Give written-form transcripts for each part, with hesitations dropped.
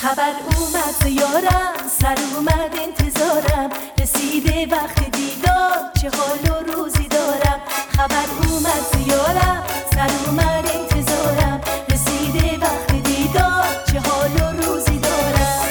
خبر اومد زیارم، سر اومد انتظارم، رسیده وقت دیدار، چه حال و روزی دارم. خبر اومد زیارم، سر اومد انتظارم، رسیده وقت دیدار، چه حال و روزی دارم.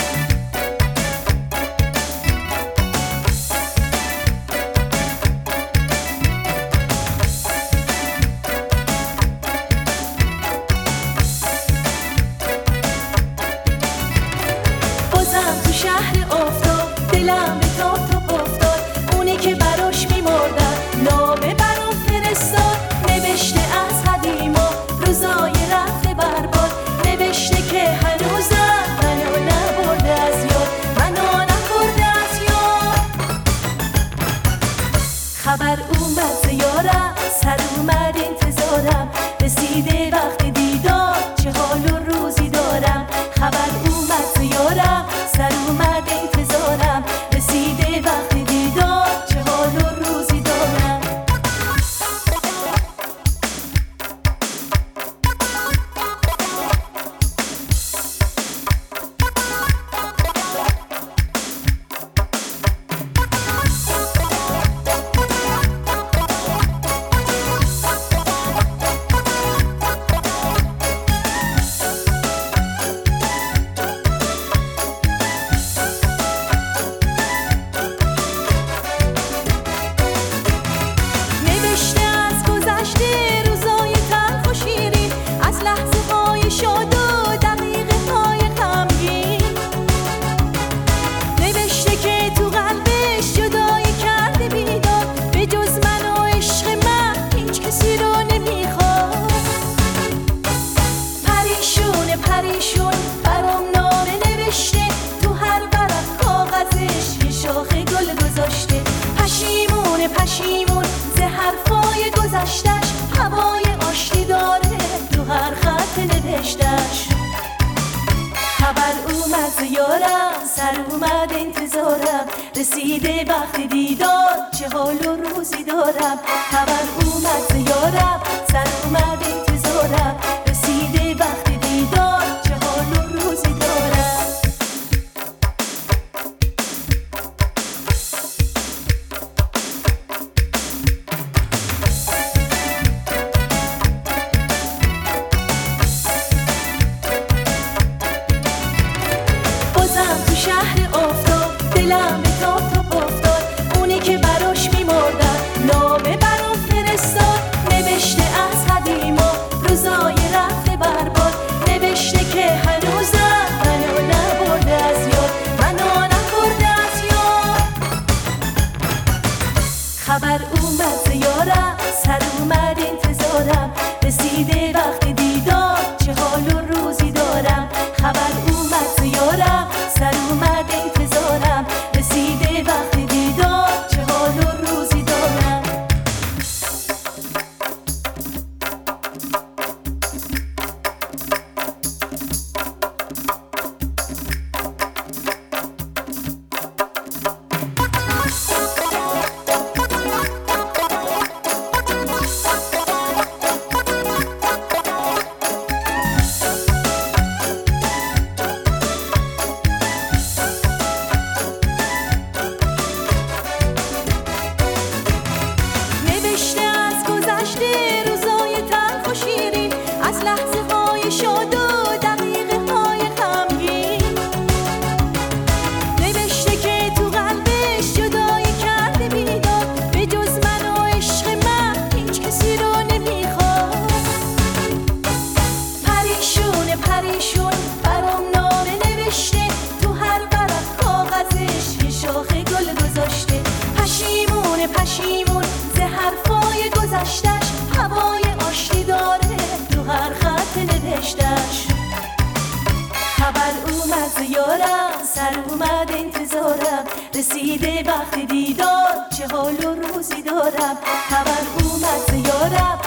بازم تو شهر آفتاب، دلم به تاب تاب افتاد. اونی که براش میمردم نامه برام فرستاد، نوشته از قدیما روزای رفته برباد، نوشته که هنوزم منو نبرده از یاد، منو نبرده از یاد. خبر اومد زیارم، سر اومد انتظارم، رسیده وقت دیدار، چه حال و روزی دارم. خبر اومد زیارم، سر اومد انتظارم، رسیده وقت دیدار، چه حال و روزی دارم. پریشون برام نامه نوشته، تو هر ورق کاغذش یه شاخه گل گذاشته. پشیمون پشیمون ز حرفای گذشتش، هوای آشتی داره تو هر خط نوشتش. خبر اومد زیارم، سر اومد انتظارم، رسیده وقت دیدار، چه حال و روزی دارم. خبر اومد زیارم، سر اومد انتظارم، رسیده وقت دیدار، چه حال و روزی دارم. بازم تو شهر آفتاب، دلم به تاب تاب افتاد. اونی که براش میمردم نامه برام فرستاد، نوشته از قدیما روزای رفته برباد، نوشته که هنوزم منو نبرده از یاد، منو نبرده از یاد. خبر اومد زیارم، سر اومد انتظارم، رسیده وقت دیدار، چه حال و روزی دارم. خبر اومد زیارم، سر اومد انتظارم، رسیده وقت دیدار، چه حال و روزی دارم. روزای تلخ و شیرین، از لحظه های شاد و دقیقه های غمگین، نوشته که تو قلبش جدایی کرده بیداد، به جز من و عشق من هیچ کسی رو نمیخواد. پریشون پریشون برام نامه نوشته، تو هر ورق کاغذش یه شاخه گل گذاشته. پشیمون پشیمون ز حرفای گذشتش، هوای آشتی داره تو هر خط نوشتش. خبر اومد زیارم، سر اومد انتظارم، رسیده وقت دیدار، چه حال و روزی دارم. خبر اومد زیارم،